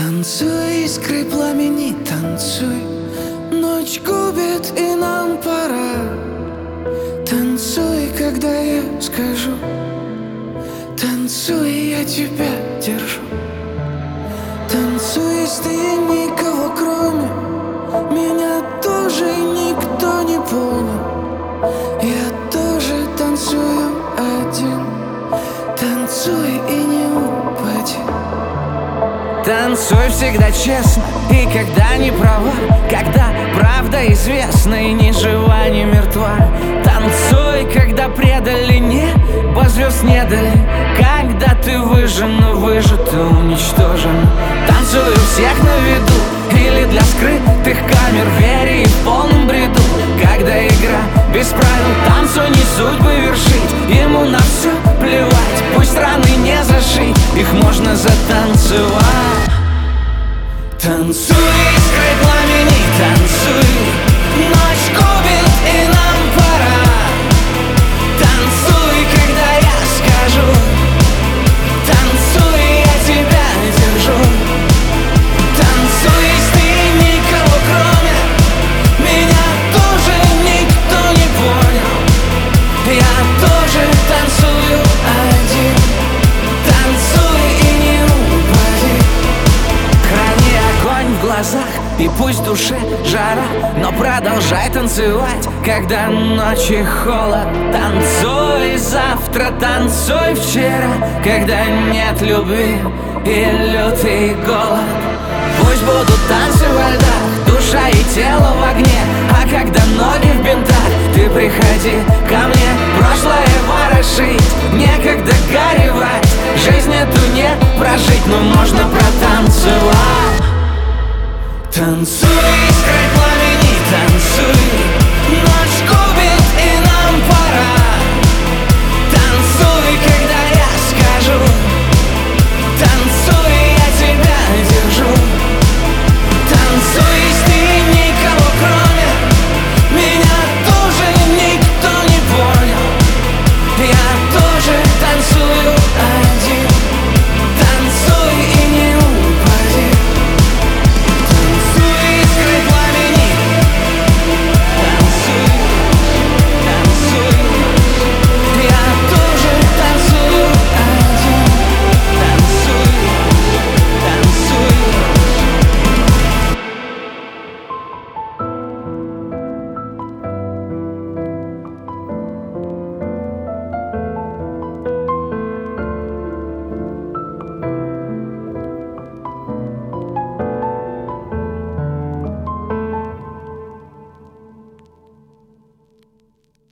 Танцуй, искры пламени, танцуй. Ночь губит, и нам пора. Танцуй, когда я скажу. Танцуй, я тебя держу. Танцуй, если никого кроме меня тоже никто не понял. Я тоже танцую один. Танцуй и не упади. Танцуй всегда честно, и когда не права, когда правда известна и ни жива, ни мертва. Танцуй, когда предали небо, звезд не дали, когда ты выжжен, выжат и уничтожен. Танцуй у всех на виду или для скрытых камер, в вере и в полном бреду, когда игра без правил. Танцуй, не судьбы вершить, ему на все плевать. Пусть раны не зашить, их можно затанцевать. Танцуй, искры пламени, танцуй. Ночь губит, и нам пора. Танцуй, когда я скажу. Танцуй, я тебя держу. Танцуй, если никого кроме меня тоже никто не понял. Я тоже танцую один. Танцуй и не упади. Храни огонь в глазах, и пусть в душе жара, но продолжай танцевать, когда ночи холод. Танцуй завтра, танцуй вчера, когда нет любви и лютый голод. Пусть будут танцы во льдах, душа и тело в огне. А когда ноги в бинтах, ты приходи ко мне. Прошлое ворошить, некогда горевать. Жизнь эту не прожить, но можно протанцевать. Танцуй, искры